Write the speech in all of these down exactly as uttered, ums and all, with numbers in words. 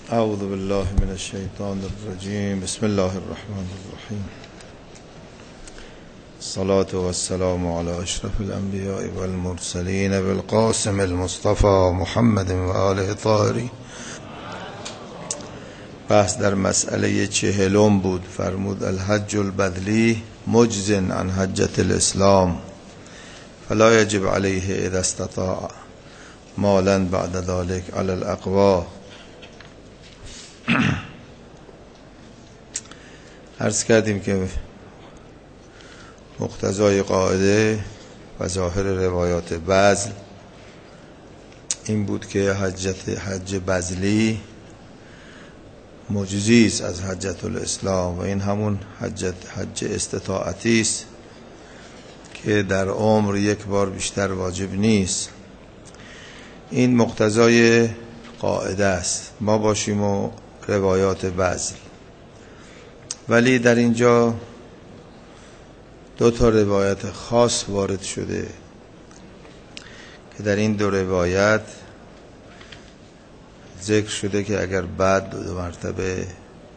اعوذ بالله من الشیطان الرجیم. بسم الله الرحمن الرحیم. الصلاة والسلام على اشرف الانبیاء والمرسلین بالقاسم المصطفى محمد و آله الطاهرین. بحث در مسئله چهلم بود. فرمود الحج البذلی مجز عن حجة الاسلام فلا یجب علیه اذا استطاع مالا بعد ذلك على الاقوى. عرض کردیم که مقتضای قاعده و ظاهر روایات بذل این بود که حجت حج بذلی مجزی است از حجت الاسلام و این همون حجت حج استطاعتی است که در عمر یک بار بیشتر واجب نیست. این مقتضای قاعده است، ما باشیم و روایات بذل. ولی در اینجا دو تا روایت خاص وارد شده که در این دو روایت ذکر شده که اگر بعد دو, دو مرتبه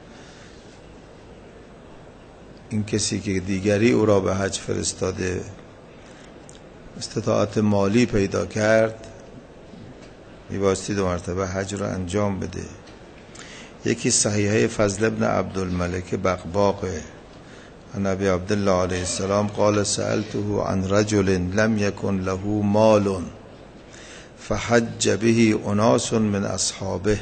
این کسی که دیگری او را به حج فرستاده استطاعت مالی پیدا کرد میبایستی دو مرتبه حج را انجام بده. یکی صحیحه فضل ابن عبدالملک بقباق عن ابی عبدالله علیه السلام قال سألته عن رجل لم يكن له مال فحج به اناس من اصحابه.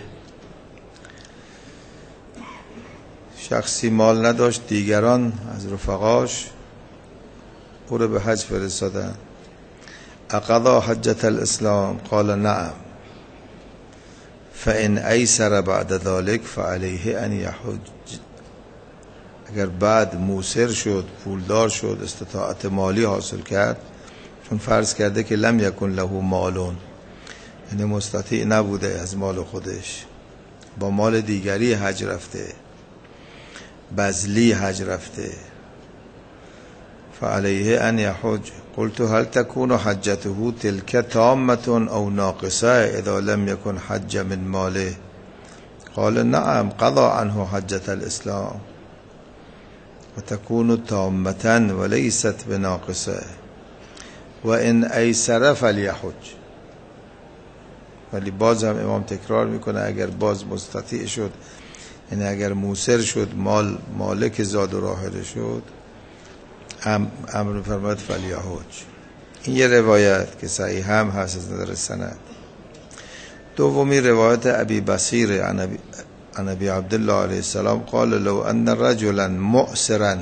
شخصی مال نداشت، دیگران از رفقاش او را به حج فرستادن. اقضا حجة الاسلام قال نعم فإن ایسر بعد ذلك فعليه ان یحج. اگر بعد موسر شد، پولدار شد، استطاعت مالی حاصل کرد، چون فرض کرده که لم یکن له مالون، یعنی مستطیع نبوده از مال خودش، با مال دیگری حج رفته، بذلی حج رفته، فعليه ان یحج. قلت هل تكون حجته تلك تامة او ناقصة اذا لم يكن حج من ماله؟ قال نعم قضى عنه حجة الاسلام وتكون تامة وليست بناقصة وان ایسر فلیحج. ولی باز هم امام تکرار میکنه اگر باز مستطیع شد، یعنی اگر موسر شد، مال مالک زاد و راحله شد، امر فرماد فلیحج. این یه روایت که صحیح هم هست از نظر سند. دومی روایت ابی بصیر عن ابی عبدالله علیه السلام قال لو ان رجلا مؤسرا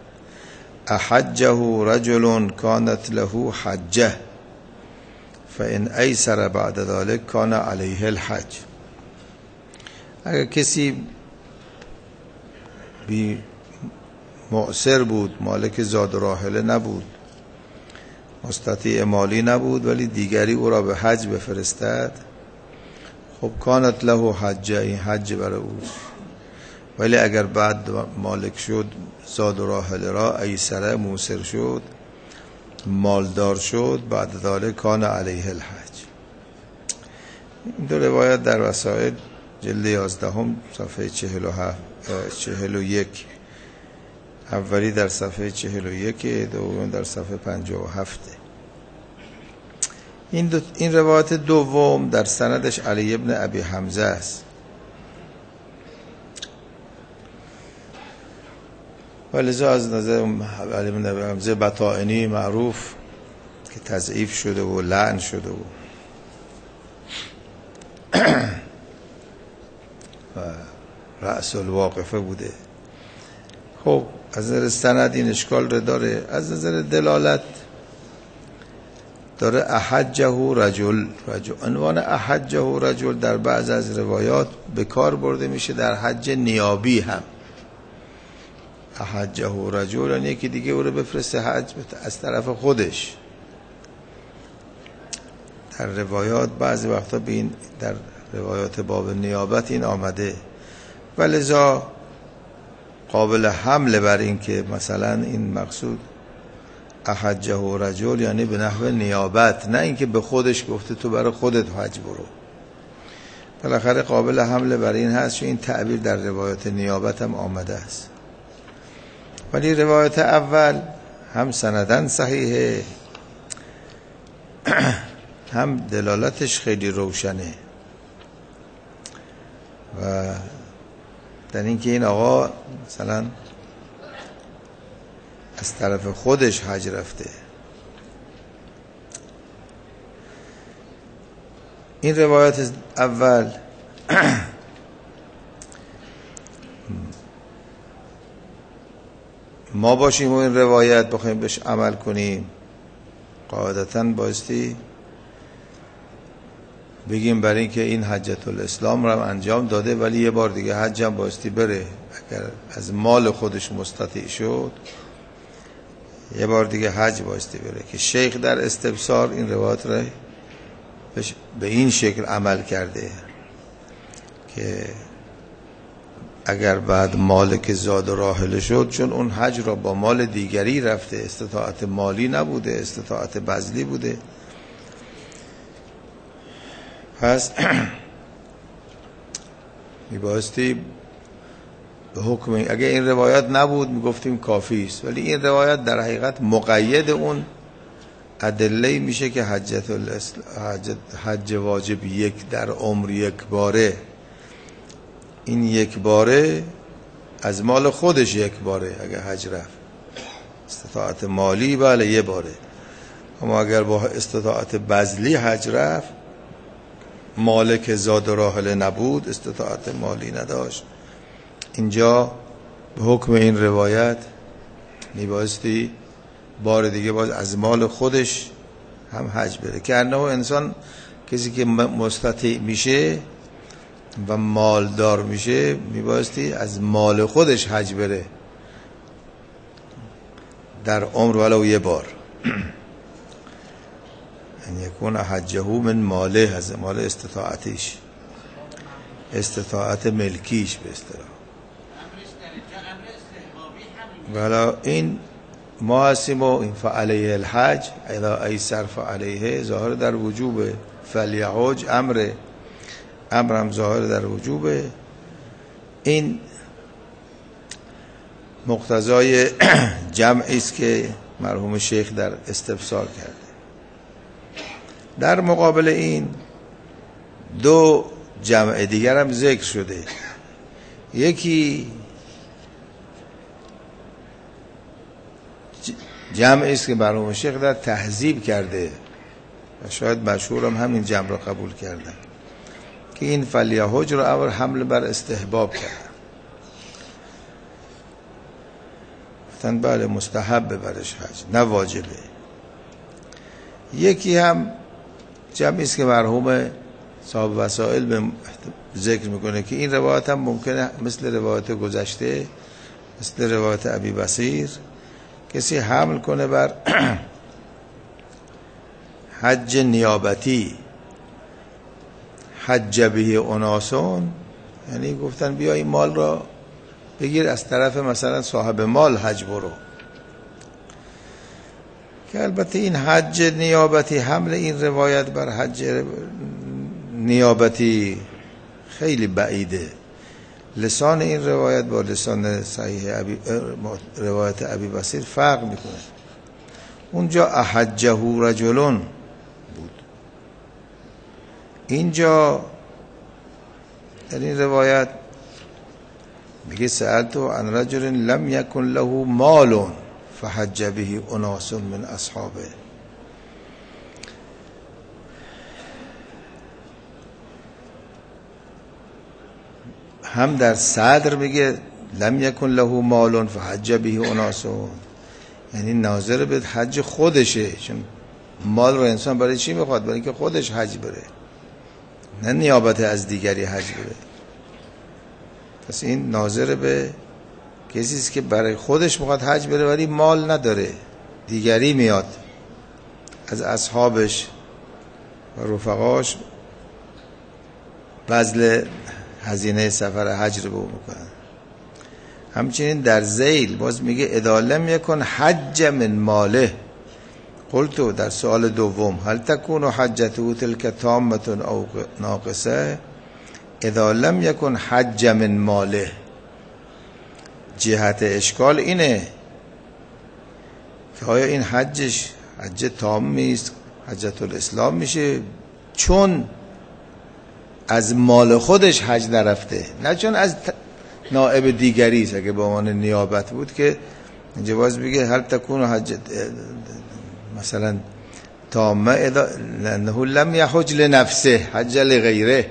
احجه رجل كانت له حجه فان ایسر بعد ذلك كان علیه الحج. اگر کسی بی مؤسر بود، مالک زاد و راحله نبود، مستطیع مالی نبود، ولی دیگری او را به حج بفرستد، خب کانت له حجه، این حج برای او. ولی اگر بعد مالک شد زاد و راحله را، ایسره موسر شد، مالدار شد، بعد ذلك کان علیه الحج. این دو روایت در وسائل جلد یازدهم صفحه چهل و هفت چهل و یک، اولی در صفحه چهل و یک، دوم در صفحه پنجاه و هفت. این, دو این روایت دوم در سندش علی ابن ابی حمزه است. ولذا از نظر علی ابن ابی حمزه بطائنی معروف که تضعیف شده و لعن شده و و رأس الواقفه بوده. خب از نظر سند این اشکال رو داره. از نظر دلالت داره احجه رجل رجل عنوان احجه رجل در بعض از روایات به کار برده میشه در حج نیابی هم. احجه رجل یعنی یکی دیگه او رو بفرسته حج از طرف خودش. در روایات بعضی وقتا به این در روایات باب نیابت این آمده، ولذا قابل حمله بر این که مثلا این مقصود احجه رجل یعنی به نحو نیابت، نه اینکه به خودش گفته تو برای خودت حج برو. بالاخره قابل حمل برای این هست چون این تعبیر در روایت نیابت هم آمده است. ولی روایت اول هم سندن صحیحه، هم دلالتش خیلی روشنه و در این که این آقا مثلا از طرف خودش حج رفته. این روایت اول ما باشیم و این روایت بخوایم بهش عمل کنیم قاعدتاً بایستی بگیم برای اینکه این حجت الاسلام رو انجام داده ولی یه بار دیگه حج هم بایستی بره. اگر از مال خودش مستطیع شد یه بار دیگه حج بایستی بره، که شیخ در استبصار این روایت رو به این شکل عمل کرده که اگر بعد مال که زاد و راحله شد، چون اون حج را با مال دیگری رفته، استطاعت مالی نبوده، استطاعت بذلی بوده، پس میبایستی به حکم اگر این روایت نبود میگفتیم کافی است، ولی این روایت در حقیقت مقید اون ادله میشه که حجت الاسلام حج واجب یک در عمر یک باره، این یک باره از مال خودش یک باره اگر حج رفت، استطاعت مالی بله یه باره، اما اگر با استطاعت بذلی حج رفت، مالک زاد و راحله نبود، استطاعت مالی نداشت، اینجا به حکم این روایت میبایستی بار دیگه باز از مال خودش هم حج بره، که انه انسان کسی که مستطیع میشه و مالدار میشه میبایستی از مال خودش حج بره در عمر ولو یه بار. ان یکون حجه من ماله، از مال استطاعتش، استطاعت ملکیش به اصطلاح. ولی این ما هستیم و این فعلیه الحج اذا ایسر فعلیه ظاهر در وجوب، فلیحج امر امرم ظاهر در وجوبه. این مقتضای جمعی است که مرحوم شیخ در استفسار کرده. در مقابل این دو جمع دیگر هم ذکر شده، یکی جمعی است که مرحوم شیخ در تهذیب کرده و شاید مشهور هم همین جمع را قبول کردن که این فلیحج رو اول حمل بر استحباب کردن، گفتن بله مستحب برش حج نه واجبه. یکی هم جمعی است که مرحوم صاحب وسائل به ذکر میکنه که این روایت هم ممکنه مثل روایت گذشته، مثل روایت ابی بصیر، کسی حمل کنه بر حج نیابتی، حج به اناسون، یعنی گفتن بیا این مال را بگیر از طرف مثلا صاحب مال حج برو، که البته این حج نیابتی، حمل این روایت بر حج نیابتی خیلی بعیده. لسان این روایت با لسان صحیح ابی روایت ابی بصیر فرق میکنه. اونجا احجه رجلون بود، اینجا در این روایت میگه سألتو عن رجل لم یکن له مال فحج به اناس من اصحابه. هم در صدر میگه لم یکن له مال فحج به اناس، یعنی ناظر به حج خودشه، چون مال رو انسان برای چی میخواد؟ برای اینکه خودش حج بره، نه نیابت از دیگری حج بره. پس این ناظر به کسی است که برای خودش میخواد حج بره ولی مال نداره، دیگری میاد از اصحابش و رفقاش بذل هزینه سفر حج رو به اون میکنن. همچنین در ذیل باز میگه اذا لم یکن حج من ماله قلتو، در سوال دوم هل تکون حجته تلک تامه او ناقصه، اذا لم یکن حج من ماله. جهت اشکال اینه که آیا این حجش حج تامی است، حجت الاسلام میشه چون از مال خودش حج نرفته، نه چون از نائب دیگری است. اگه به عنوان نیابت بود که جواز بگه هل تکون حج مثلا تامه اذا لانه لم یحج لنفسه حج لغیره،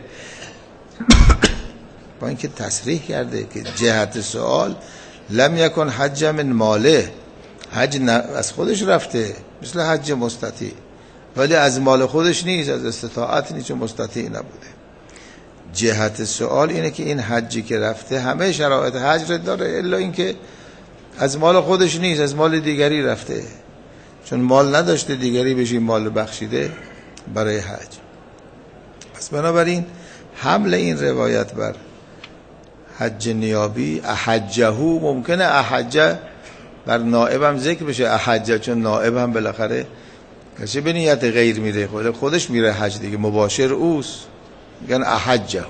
با اینکه تصریح کرده که جهت سوال لم یکن حج من ماله، حج از خودش رفته مثل حج مستطیع، ولی از مال خودش نیست، از استطاعت نیست، چون مستطیع نبوده. جهت سوال اینه که این حجی که رفته همه شرایط حج را داره، الا اینکه از مال خودش نیست، از مال دیگری رفته، چون مال نداشته دیگری بهش مال بخشیده برای حج. پس بنابراین حمل این روایت بر حج نیابی احجه ممکنه احجه بر نائب هم ذکر بشه احجه، چون نائب هم بالاخره کسی به نیت غیر میره، خود خودش میره حج دیگه، مباشر اوست، میگن احجه.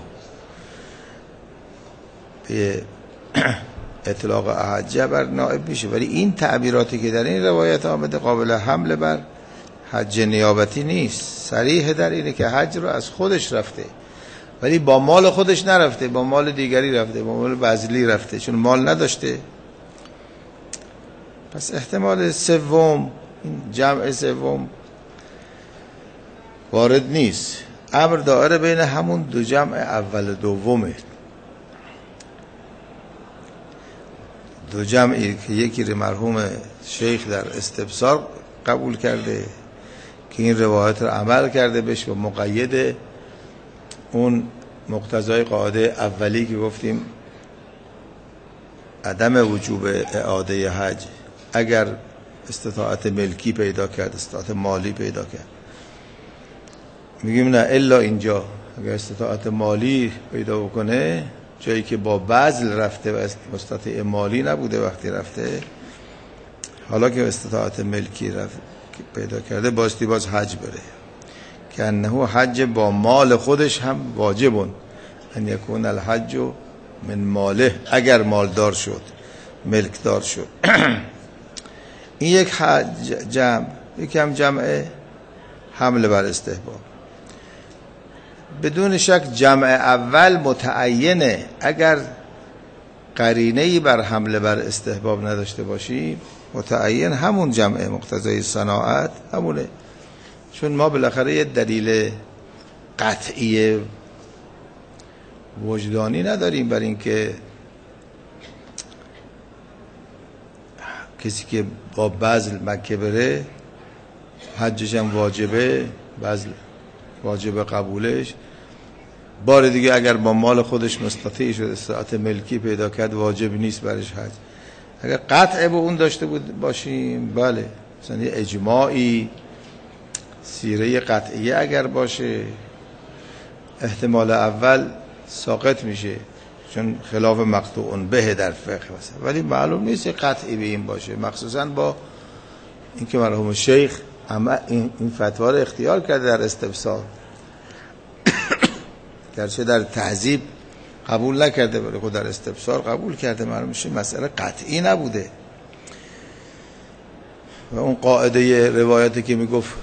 به اطلاق احجه بر نائب میشه، ولی این تعبیراتی که در این روایت آمده قابل حمل بر حج نیابتی نیست. صریح در اینه که حج رو از خودش رفته، ولی با مال خودش نرفته، با مال دیگری رفته، با مال بذلی رفته، چون مال نداشته. پس احتمال سوم، این جمع سوم وارد نیست. امر دائره بین همون دو جمع اول دومه. دو جمعی که یکی رو مرحوم شیخ در استبصار قبول کرده که این روایت رو عمل کرده بهش و مقید اون مقتضای قاعده اولی که گفتیم عدم وجوب اعاده حج اگر استطاعت ملکی پیدا کرد، استطاعت مالی پیدا کرد. میگیم نه الا اینجا اگر استطاعت مالی پیدا بکنه، جایی که با بذل رفته و استطاعت مالی نبوده وقتی رفته، حالا که استطاعت ملکی رفت پیدا کرده باستی باز حج بره، که انه حج با مال خودش هم واجبون ان یکون الحج من ماله، اگر مالدار شد، ملکدار شد. این یک حج جمع، یک هم جمع حمل بر استحباب. بدون شک جمع اول متعینه، اگر قرینه‌ای بر حمل بر استحباب نداشته باشیم متعین همون جمع مقتضای صناعت همونه، چون ما بالاخره یه دلیل قطعی وجدانی نداریم بر این که کسی که با بذل مکه بره حجش هم واجبه، بذل واجب قبولش. بار دیگه اگر با مال خودش مستطیع شد، استطاعت ملکی پیدا کرد، واجب نیست برش حج. اگر قطع به اون داشته بود باشیم بله، مثلا یه اجماعی سیره قطعیه اگر باشه احتمال اول ساقط میشه، چون خلاف مقطوع به در فقه مثلا، ولی معلوم نیست قطعی به این باشه، مخصوصا با اینکه مرحوم شیخ اما این, این فتوا رو اختیار کرده در استبصار، گرچه در تهذیب قبول نکرده ولی خود در استبصار قبول کرده، معلوم میشه مسئله قطعی نبوده. و اون قاعده روایتی که میگفت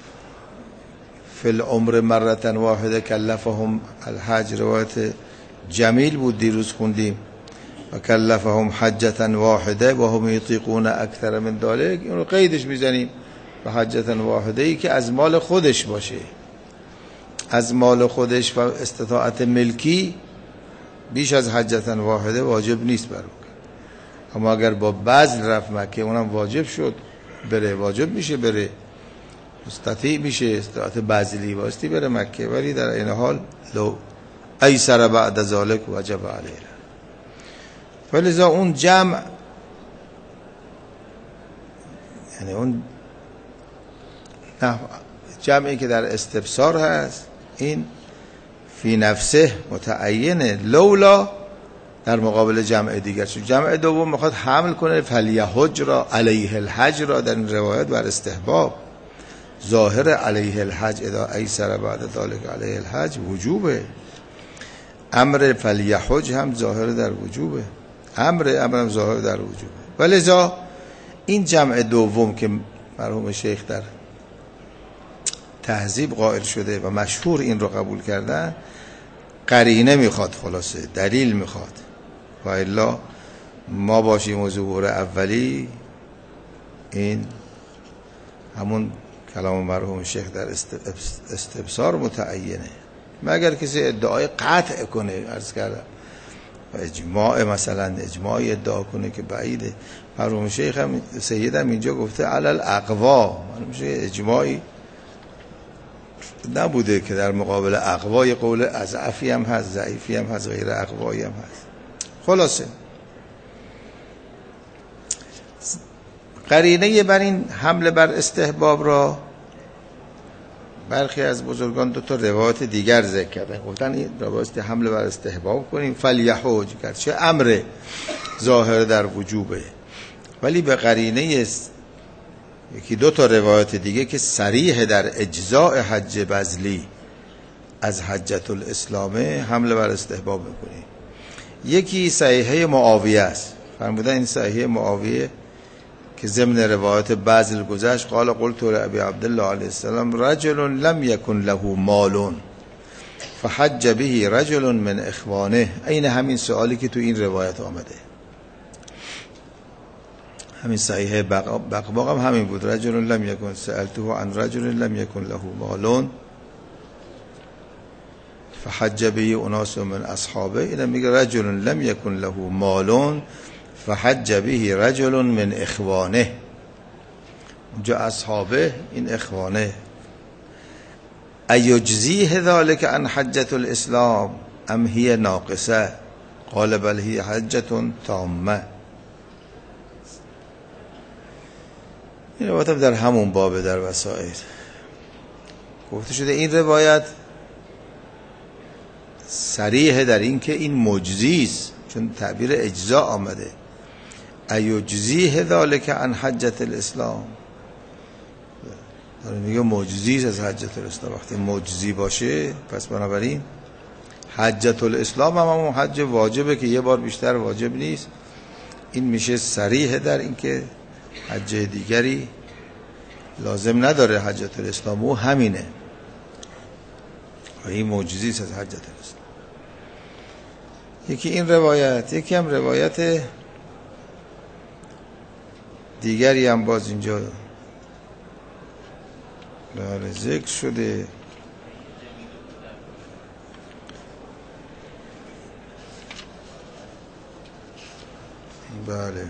فی العمر مرة واحده کلفهم الحج، روایت جمیل بود دیروز خوندیم، و کلفهم حجة واحده و هم یطیقون اکثر من ذلک، این رو قیدش میزنیم و حجة واحده ای که از مال خودش باشه، از مال خودش و استطاعت ملکی بیش از حجة واحده واجب نیست بر او. اما اگر با بذل رفت مکه اونم واجب شد بره، واجب میشه بره، مستطیع میشه استطاعت بذلی واسطی بره مکه، ولی در این حال لو ایسر بعد ذلک وجب علیه. ولذا اون جمع، یعنی اون جمعی که در استبصار هست این فی نفسه متعینه، لولا در مقابل جمع دیگر، چون جمع دوم میخواد حمل کنه فلیحج را علیه الحج را در این روایت بر استحباب، ظاهر علیه الحج اذا ایسر بعد ذلك علیه الحج وجوبه. امر فلیحج هم ظاهر در وجوبه، امر امرم ظاهر در وجوبه. ولذا این جمع دوم که مرحوم شیخ در تهذیب قائل شده و مشهور این رو قبول کردن، قرینه میخواد، خلاصه دلیل میخواد. و الا ما باشیم و ظهور اولی، این همون کلام مرحوم شیخ در استبصار متعینه. مگر کسی ادعای قطع کنه، عرض کردم اجماع، مثلا اجماعی ادعا کنه که بعیده. مرحوم شیخ هم سید هم اینجا گفته علل اقوا، اجماعی نبوده که در مقابل اقوای قول اضعفی هم هست، ضعیفی هم هست، غیر اقوایی هم هست. خلاصه قرینه بر این حمله بر استحباب را برخی از بزرگان دو تا روایت دیگر ذکر کردن، گفتن این روایت حمله بر استحباب کنیم فلیحج، گرچه امر ظاهر در وجوبه، ولی به قرینه است یکی دو تا روایت دیگه که صریح در اجزاء حج بذلی از حجة الاسلامه حمله بر استحباب میکنیم. یکی صحیحه معاویه است، فرمودن این صحیحه معاویه که ضمن روایت بذل گذشت، قال قلت لابی عبدالله علیه السلام رجل لم یکن له مال فحج به رجل من اخوانه. این همین سوالی که تو این روایت آمده، همین صحیح بقباق هم همین بود، رجل لم یکن سألته عن رجل لم یکن له مال فحج به اناس من اصحابه. این میگه رجل لم یکن له مال فحج به رجل من اخوانه، اونجا اصحابه، این اخوانه. ایجزیه ذلك عن حجة الاسلام ام هی ناقصه؟ قال بل هی حجة تامه. این روایت در همون باب در وسائل گفته شده این روایت صریح در این که این مجزیست، چون تعبیر اجزا آمده. ایجزیه ذلك عن حجة الاسلام، داره میگه مجزیست از حجة الاسلام. وقتی مجزی باشه پس بنابراین حجة الاسلام هم همون حج واجبه که یه بار بیشتر واجب نیست. این میشه صریح در این که حج دیگری لازم نداره حجة الاسلام، او همینه و این معجزی است از حجة الاسلام. یکی این روایت، یکی هم روایت دیگری هم باز اینجا بله ذکر شده، بله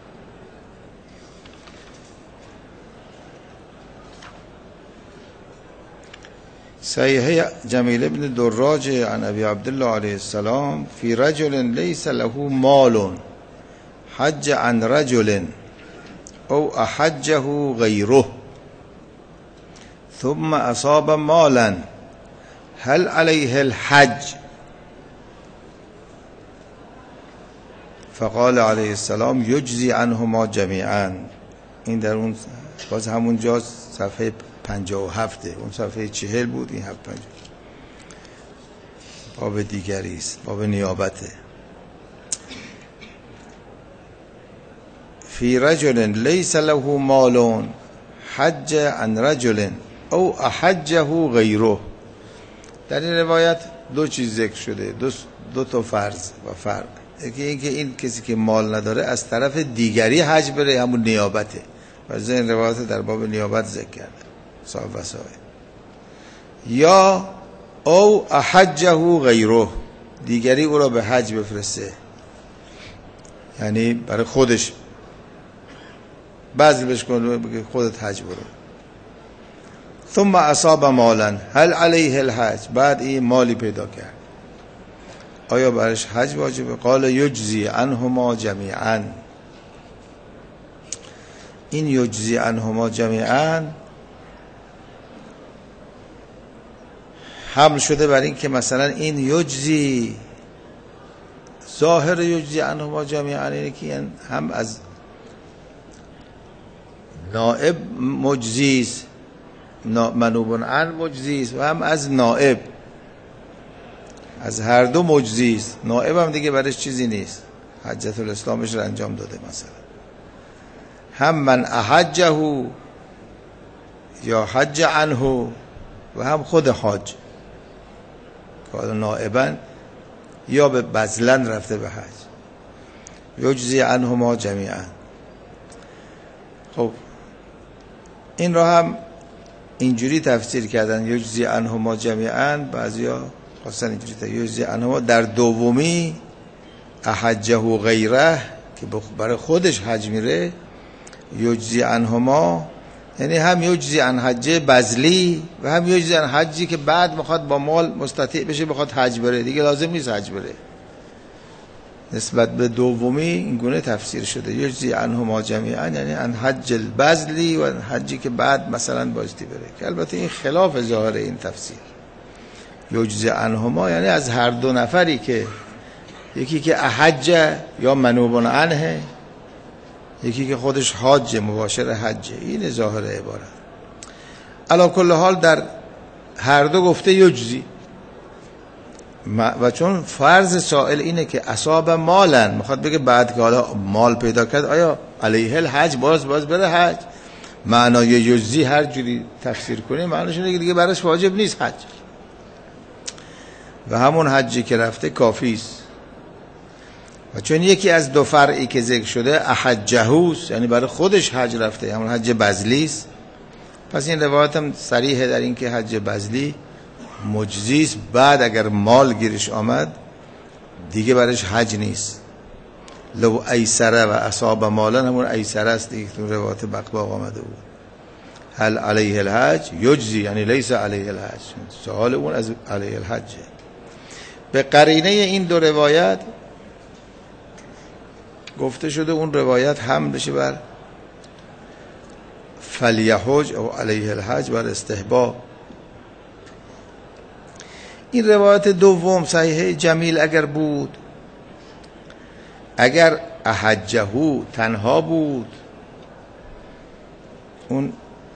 صحیحه جمیل ابن دراج عن ابی عبدالله علیه السلام فی رجل لیس له مال حج عن رجل او احجه غیره ثم اصاب مالا هل علیه الحج؟ فقال علیه السلام یجزی عنهما جمیعا. این در اون باز همون جا صفحه پنجاه و هفته، اون صفحه چهل بود، این هفت پنجاه. باب دیگری است، باب نیابته. فی رجل لیس له مال حج عن رجل او احجه غیره. در این روایت دو چیز ذکر شده، دو, دو تا فرض و فرق. یکی این که این کسی که مال نداره از طرف دیگری حج بره، همون نیابته. و این روایت در باب نیابت ذکر کرده صاحب وسائل. یا او احجه غیره، دیگری او را به حج بفرسته، یعنی برای خودش بذل بهش کنه بگه خودت حج برو. ثم اصاب مالا هل علیه الحج، بعد این مالی پیدا کرد، آیا برش حج واجبه؟ قال یجزی عنهما جمیعا. این یجزی عنهما جمیعا حمل شده بر این که مثلا این یجزی، ظاهر یجزی عنهما جمیعا اینه که هم از نائب مجزیست، منوب عن مجزیست، و هم از نائب از هر دو مجزی است. نائب هم دیگه برش چیزی نیست، حجت الاسلامش رو انجام داده. مثلا هم من احجه یا حج عنه و هم خود حاج که نائبا یا به بذلن رفته به حج، یجزی عنهما جمیعا. خب این را هم اینجوری تفسیر کردن یجزی عنهما جمیعا، بعضیا خواستن اینجوری تفسیر یجزی عنهما در دومی احجه و غیره که برای خودش حج میره، یجزی عنهما یعنی هم یجزی عن حجه بذلی و هم یجزی عن حجی که بعد میخواد با مال مستطیع بشه بخواد حج بره، دیگه لازم نیست حج بره. نسبت به دومی این گونه تفسیر شده یجزی عنهما جمیعا، یعنی عن حج البذلی و حجی که بعد مثلا بایستی بره، که البته این خلاف ظاهر این تفسیر. یجزی عنهما یعنی از هر دو نفری که یکی که احج یا منوب عنه، یکی که خودش حاج مباشر حجه، این ظاهر عبارت. علی کل حال در هر دو گفته یجزی، و چون فرض سائل اینه که اصاب مالن، میخواد بگه بعد که حالا مال پیدا کرد آیا علیه الحج باز باز بره حج، معنای یجزی هر جوری تفسیر کنیم معنیش اینه که دیگه براش واجب نیست حج و همون حجی که رفته کافی است. و چون یکی از دو فرعی که ذکر شده احجهوس، یعنی برای خودش حج رفته، همون حج بذلی است، پس این روایت هم صریحه در این که حج بذلی مجزی است، بعد اگر مال گیرش آمد دیگه برش حج نیست. لو ایسره و اصاب مالن همون ایسره است دیگه تو روایت بقباق آمده بود. هل علیه الحج یجزی یعنی لیس علیه الحج، سوال اون از علیه الحج. به قرینه این دو روایت گفته شده اون روایت هم بشه بر فلیحج او علیه الحج بر استحباب. این روایت دوم صحیح جمیل اگر بود، اگر احجهو تنها بود، اون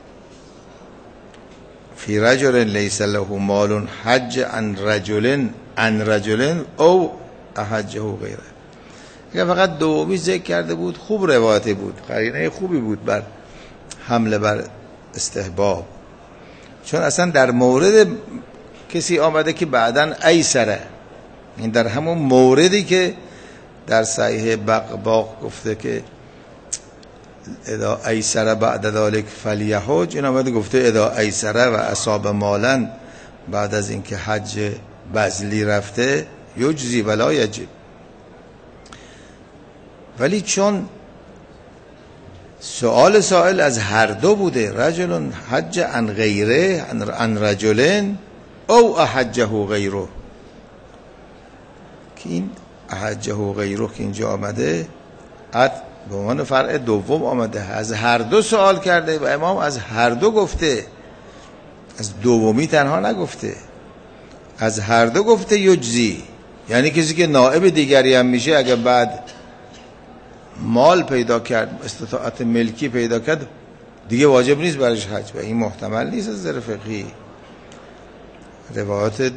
فی رجل لیس له مال حج عن رجل عن رجل او احجه غیره، اگر فقط دومی ذکر کرده بود خوب روایتی بود، قرینه خوبی بود بر حمله بر استحباب. چون اصلا در مورد کسی آمده که بعدن ایسره، این در همون موردی که در صحیح بقباق گفته که اذا ایسره بعد ذلك فلیحج، این آمده گفته اذا ایسره و اصاب مالن، بعد از اینکه حج بذلی رفته یجزی ولا یجب. ولی چون سؤال سائل از هر دو بوده، رجل حج عن غیره عن رجل او احجه غیره، که این احجه غیره که اینجا آمده ات به عنوان فرع دوم آمده، از هر دو سوال کرده و امام از هر دو گفته، از دومی تنها نگفته، از هر دو گفته یجزی. یعنی کسی که نائب دیگری هم میشه اگر بعد مال پیدا کرد، استطاعت ملکی پیدا کرد، دیگه واجب نیست برش حج. و این محتمل نیست از نظر فقهی. روایات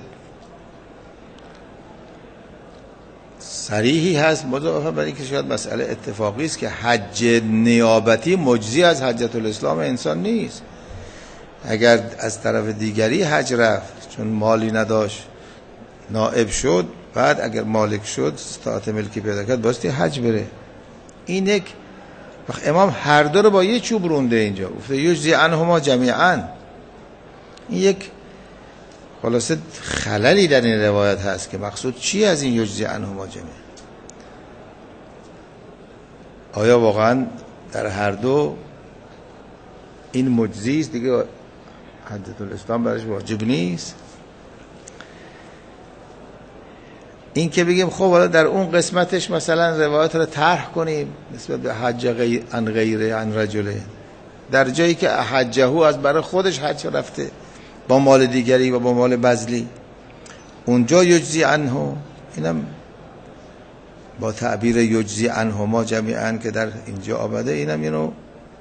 صریحی هست مضافه بر این که شاید مسئله اتفاقی است که حج نیابتی مجزی از حجت الاسلام انسان نیست. اگر از طرف دیگری حج رفت چون مالی نداشت نائب شد، بعد اگر مالک شد استطاعت ملکی پیدا کرد باستی حج بره. این یک وقت امام هر دو رو با یه چوب رونده اینجا گفته یجزی عنهما جمیعا. این یک خلاصه خللی در این روایت هست که مقصود چی از این یجزی عنهما جمیعا؟ آیا واقعا در هر دو این مجزی است دیگه حجت الاسلام برش واجب نیست؟ این که بگیم خب حالا در اون قسمتش مثلا روایت رو طرح کنیم نسبت به حج غیر عن غیره عن رجل، در جایی که حجهو از برای خودش حج رفته با مال دیگری و با مال بذلی، اونجا یجزی عنه، اینم با تعبیر یجزی عنهما جمیعا که در اینجا آمده، اینم اینو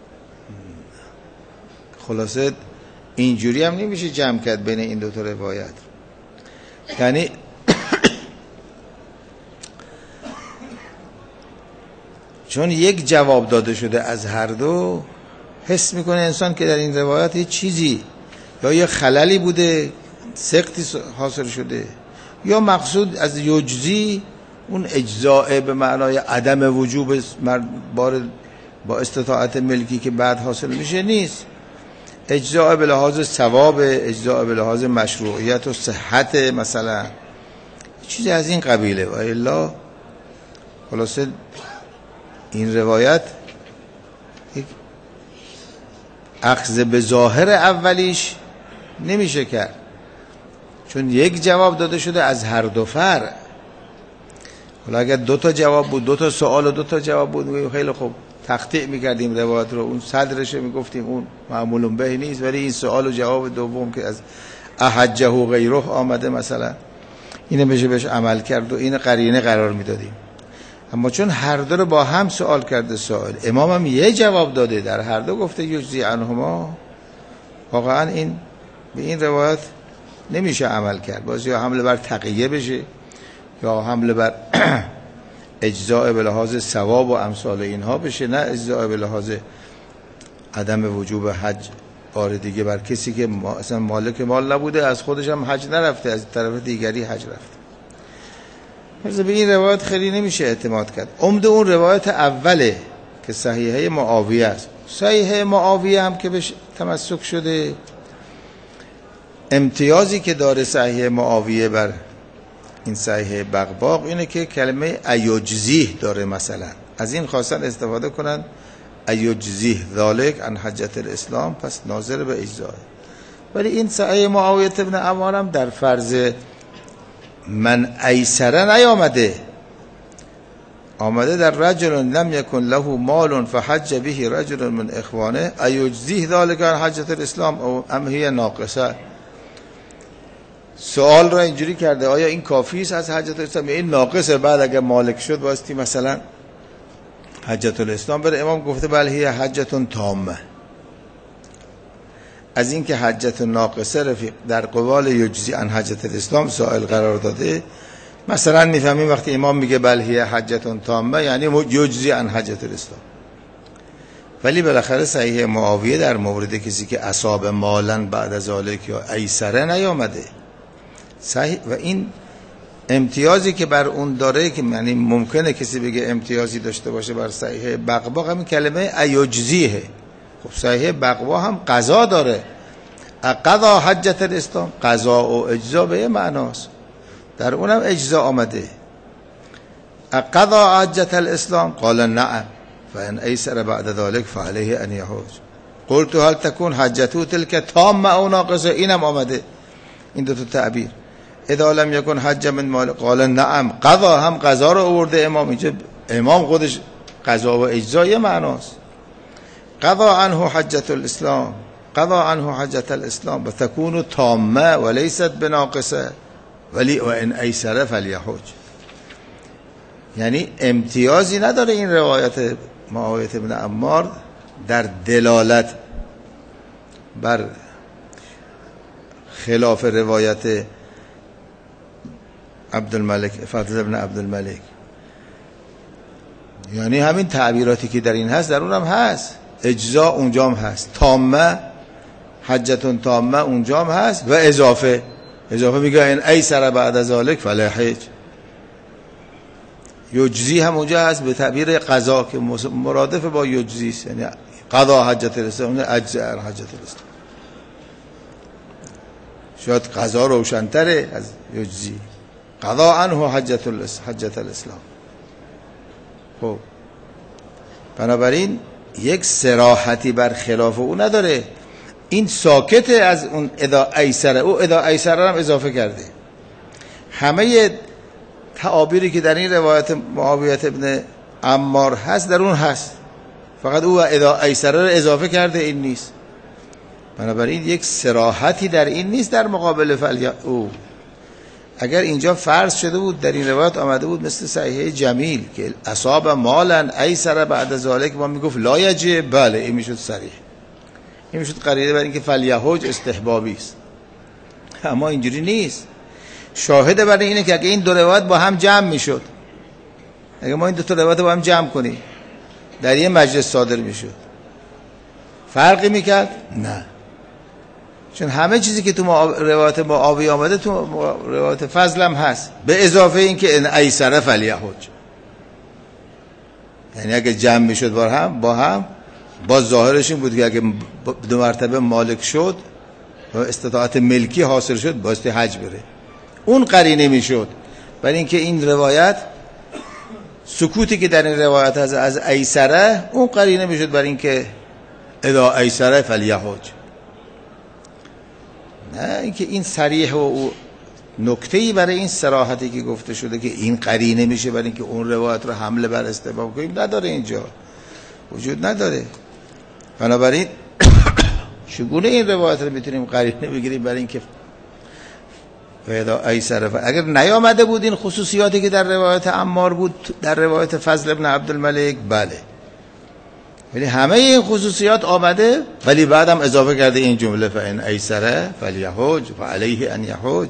خلاصه اینجوری هم نمیشه جمع کرد بین این دو تا روایت. یعنی چون یک جواب داده شده از هر دو، حس میکنه انسان که در این روایت یه چیزی یا یه خللی بوده، سقطی حاصل شده، یا مقصود از یجزی اون اجزاء به معنای عدم وجوب بار با استطاعت ملکی که بعد حاصل میشه نیست. اجزاء به لحاظ ثواب، اجزاء به لحاظ مشروعیت و صحت، مثلا چیزی از این قبیله. و الا خلاصه این روایت اخذ به ظاهر اولیش نمیشه کرد، چون یک جواب داده شده از هر دو فرع. حالا اگر دو تا جواب بود، دو تا سوال و دو تا جواب بود، خیلی خوب تقطیع میکردیم روایت رو، اون صدرش میگفتیم اون معمول به نیست. ولی این سوال و جواب دوم که از احجه و غیره آمده مثلا، اینه بشه بهش عمل کرد و این قرینه قرار میدادیم. اما چون هر دو رو با هم سوال کرده سوال، امام هم یه جواب داده، در هر دو گفته یجزی عنهما، واقعا این به این روایت نمیشه عمل کرد. باز یا حمله بر تقیه بشه یا حمله بر اجزاء به لحاظ ثواب و امثال اینها بشه، نه اجزاء به لحاظ عدم وجوب حج بار دیگه بر کسی که اصلا مالک مال نبوده، از خودش هم حج نرفته، از طرف دیگری حج رفته. مثلا به این روایت خیلی نمیشه اعتماد کرد. عمده اون روایت اوله که صحیحه معاویه است. صحیحه معاویه هم که بهش تمسک شده، امتیازی که داره صحیحه معاویه بر این صحیحه بغباق اینه که کلمه ایجزیه داره. مثلا از این خواستن استفاده کنن، ایجزیه ذالک عن حجت الاسلام، پس ناظر به اجزاه. ولی این صحیحه معاویه ابن عمار هم در فرض من ایسره نیامده، آمده در رجل لم یکن له مال فحج به رجل من اخوانه ایجزیه ذالک عن حجت الاسلام او ام هی ناقصه. سوال را اینجوری کرده آیا این کافی است از حجت الاسلام، این ناقصه، بعد اگر مالک شد واسطی مثلا حجت الاسلام بره. امام گفته بله هی حجت تامه. از این که حجت ناقصه رفیق در قبال یجزی عن حجت الاسلام سائل قرار داده، مثلا میفهمیم وقتی امام میگه بله هی حجت تامه یعنی یجزی عن حجت الاسلام. ولی بالاخره صحیح معاویه در مورد کسی که اصاب مالن بعد از ذالک یا ایسره نیامده صحیح. و این امتیازی که بر اون داره که یعنی ممکنه کسی بگه امتیازی داشته باشه بر صحیح بغباق، همین کلمه ایجزیه. خب صحیح بغباق هم قضا داره، قضا حجت الاسلام، قضا و اجزا به معناست، در اونم اجزا آمده. قضا حجت الاسلام قال نعم فان ایسر بعد ذلك فعليه ان يحج. قلت هل تكون حجته تلك تامه او ناقصه؟ اینم آمده این دو تا تعبیر. اذا لم يكن حج من مال قال نعم، قضا هم قضا رو آورده امام. اینجا امام خودش قضا و اجزا یه معناست. قضا عنه حجت الاسلام، قضا عنه حجت الاسلام و تكون تامه وليست بناقصه ولی و ان ایسر فلیحج. یعنی امتیازی نداره این روایت معاویه ابن عمار در دلالت بر خلاف روایت عبدالملک فضل ابن عبدالملک. یعنی همین تعبیراتی که در این هست در اونم هست، اجزا اونجام هست، تامه حجتون تامه اونجام هست و اضافه اضافه میگه این ایسر بعد از ذالک فلا حج. یجزی هم اونجا هست به تعبیر قضا که مرادف با یجزی است، یعنی قضا حجت الاسلام اجزا حجت الاسلام. شاید قضا روشن‌تره از یجزی. قضا عنه حجت حجت الاسلام. خب بنابراین یک صراحتی بر خلاف او نداره. این ساکت از اون اذا ایسر، او اذا ایسر هم اضافه کرده. همه تعابیری که در این روایت معاویه ابن عمار هست در اون هست، فقط او اذا ایسر رو اضافه کرده، این نیست. بنابراین یک صراحتی در این نیست در مقابل فعل او. اگر اینجا فرض شده بود در این روایت آمده بود مثل صحیح جمیل که اصاب مالا ایسر بعد ذالک، ما میگفت لا یجب، بله این میشد صریح، این میشد قرینه بر اینکه فلیحج استحبابی است. اما اینجوری نیست. شاهد برای اینه که اگه این دو روایت با هم جمع میشد، اگه ما این دو تا روایت با هم جمع کنیم در یه مجلس صادر میشد، فرقی میکرد؟ نه، چون همه چیزی که تو روایت معاوی آمده تو روایت فضل هم هست، به اضافه این که ان ایسر فلیحج، یعنی اگه جمع میشد با هم با هم باز ظاهرش این بود که اگه دو مرتبه مالک شد و استطاعت ملکی حاصل شد باستی حج بره، اون قرینه میشد. برای اینکه این روایت سکوتی که در این روایت از از ایسره اون قرینه میشد برای اینکه اذا ایسره فلیحج. نه اینکه این صریح و نکته‌ای برای این صراحتی که گفته شده که این قرینه میشه برای اینکه اون روایت رو حمله بر استحباب کنیم نداره، اینجا وجود نداره. بنابراین چگونه این روایت رو میتونیم قرینه بگیریم برای اینکه ایسر؟ اگر نیامده بود این خصوصیاتی که در روایت عمار بود در روایت فضل ابن عبدالملک، بله، ولی همه این خصوصیات آمده، ولی بعدم اضافه کرده این جمله فان ایسر فلیحج فعلیه ان یحج.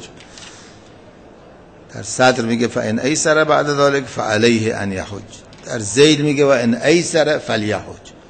در صدر میگه فان ایسر بعد ذلك فعلیه ان یحج، در ذیل میگه و ان ایسر فلیحج،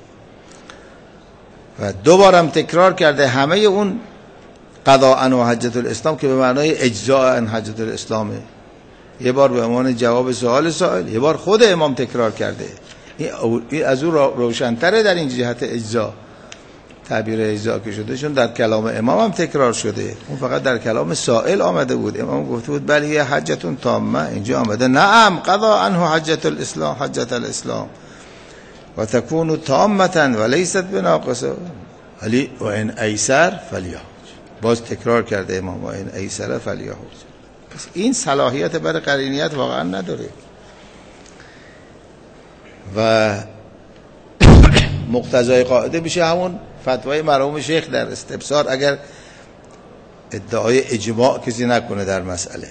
و دوبارم تکرار کرده همه اون قضاء و حجت الاسلام که به معنای اجزاء عن حجت الاسلامه. یه بار به عنوان جواب سوال سائل، یه بار خود امام تکرار کرده. این از اون روشن‌تره در این جهت اجزا، تعبیر اجزا که شده، چون در کلام امام هم تکرار شده، اون فقط در کلام سائل آمده بود. امام گفته بود بله یه حجتون تامه، اینجا آمده نعم قضا عنه حجت الاسلام حجت الاسلام و تکون تامه و لیست بناقصه ولی و ان ایسر فلیحج. باز تکرار کرده امام و ان ایسر فلیحج. پس این صلاحیت برای قرینیت واقعا نداره و مقتضای قاعده میشه همون فتوای مرحوم شیخ در استبصار اگر ادعای اجماع کسی نکنه در مسئله.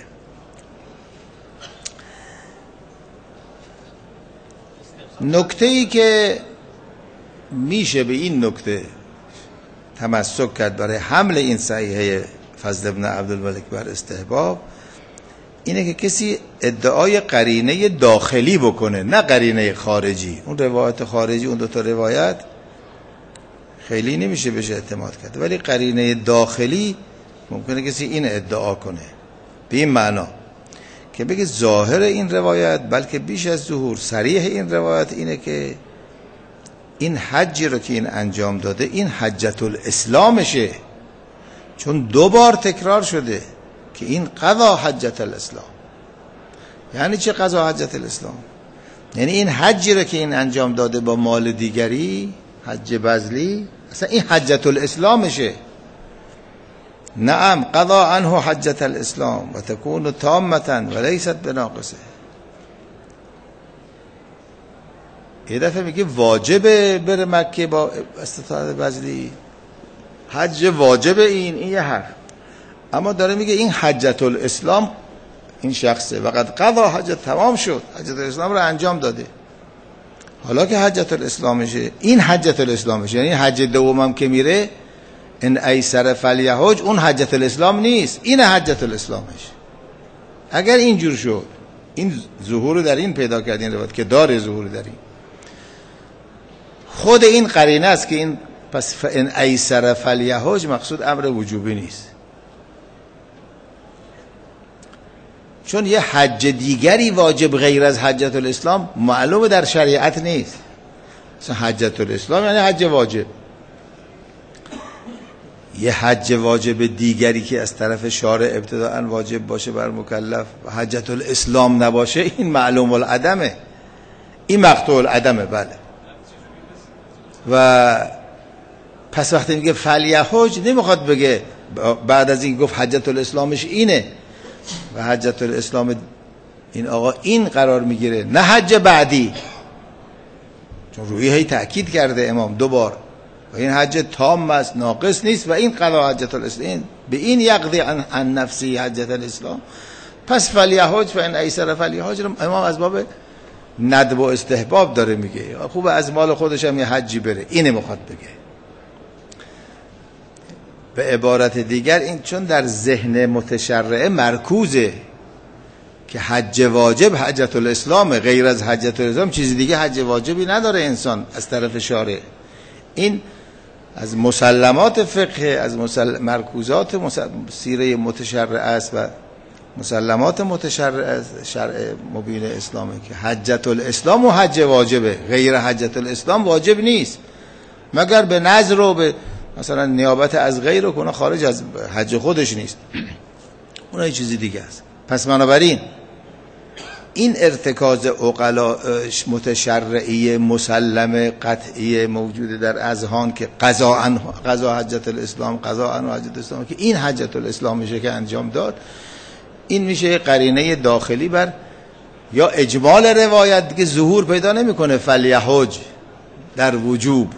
نکته ای که میشه به این نکته تمسک کرد برای حمل این صحیحه فضل ابن عبدالملک بر استحباب اینه که کسی ادعای قرینه داخلی بکنه، نه قرینه خارجی. اون روایت خارجی، اون دوتا روایت خیلی نمیشه بهش اعتماد کرد، ولی قرینه داخلی ممکنه کسی این ادعا کنه به این معنا که بگه ظاهر این روایت، بلکه بیش از ظهور صریح این روایت اینه که این حجی رو که این انجام داده این حجت الاسلامشه، چون دو بار تکرار شده که این قضا حجت الاسلام. یعنی چه قضا حجت الاسلام؟ یعنی این حجی رو که این انجام داده با مال دیگری، حج بذلی، اصلا این حجت الاسلامشه. نعم قضا عنه حجت الاسلام و تکون تامه و لیست بناقصه. یه دفعه میگه واجبه بره مکه با استطاعت بذلی، حج واجبه، این این یه حرف. اما داره میگه این حجت الاسلام این شخصه وقت قضا حجت تمام شد، حجت الاسلام رو انجام داده. حالا که حجت الاسلامشه، این حجت الاسلامشه، یعنی حج دومم که میره ان ایسر فلیحج، اون حجت الاسلام نیست، این حجت الاسلامش. اگر اینجور شد، این ظهور در این پیدا کردین روایت که داره ظهور در این، خود این قرینه است که این پس ان ایسر فلیحج مقصود امر وجوبی نیست، چون یه حج دیگری واجب غیر از حجت الاسلام معلومه در شریعت نیست. مثلا حجت الاسلام یعنی حج واجب، یه حج واجب دیگری که از طرف شارع ابتداءً واجب باشه بر مکلف و حجت الاسلام نباشه، این معلوم العدمه، این مقطوع العدمه. بله. و پس وقتی میگه فلیحج نمیخواد بگه بعد از این گفت حجت الاسلامش اینه و حجت الاسلام این آقا این قرار میگیره، نه حج بعدی، چون روی هی تأکید کرده امام دو بار و این حج تام است، ناقص نیست و این قضا حجت الاسلام به این یقضی عن, عن نفسی حجت الاسلام. پس فلیحج فان ایسر فلیحج امام از باب ندب و استحباب داره میگه، خوبه از مال خودش هم یه حجی بره، اینه میخواد بگه. به عبارت دیگر این چون در ذهن متشرعه مرکوزه که حج واجب حجت الاسلام، غیر از حجت الاسلام چیزی دیگه حج واجبی نداره انسان از طرف شارع. این از مسلمات فقه، از مسل... مرکوزات مسل... سیره متشرع است و مسلمات متشرع از شرع مبین اسلامه که حجت الاسلام و حج واجبه، غیر حجت الاسلام واجب نیست مگر به نذر و به مثلا نیابت از غیر رو کنه، خارج از حج خودش نیست، اون یه چیزی دیگه است. پس بنابراین این ارتکاز عقلا متشرعی مسلم قطعی موجوده در اذهان که قضاء قضا حجت الاسلام قضاء و حجت الاسلام که این حجت الاسلام میشه که انجام داد، این میشه قرینه داخلی بر یا اجمال روایت که ظهور پیدا نمیکنه فلیحج در وجوب،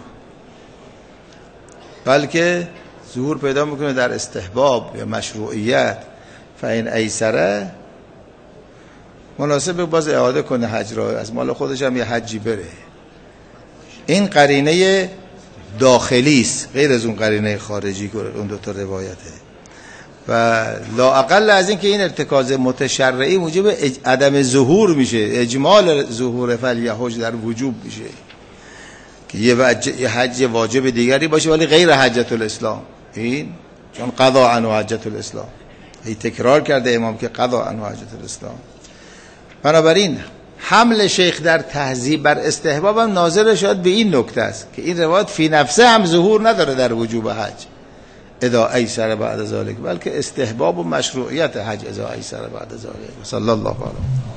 بلکه ظهور پیدا میکنه در استحباب یا مشروعیت. فاین ایسره مناسب باز اعاده کنه حج را، از مال خودش هم یه حجی بره. این قرینه داخلی است غیر از اون قرینه خارجی که اون دو تا روایته. و لا اقل از این که این ارتکاز متشرعی موجب عدم ظهور میشه، اجمال ظهور فلیحج در وجوب میشه که یه حج واجب دیگری باشه ولی غیر حجت الاسلام، این چون قضا عنه حجت الاسلام. ای تکرار کرده امام که قضا عنه حجت الاسلام. بنابراین حمل شیخ در تهذیب بر استحباب هم ناظر شاید به این نکته است که این روایت فی نفسه هم ظهور نداره در وجوب حج اذا ایسر بعد ذلك، بلکه استحباب و مشروعیت حج اذا ایسر بعد ذلك. صلی الله علیه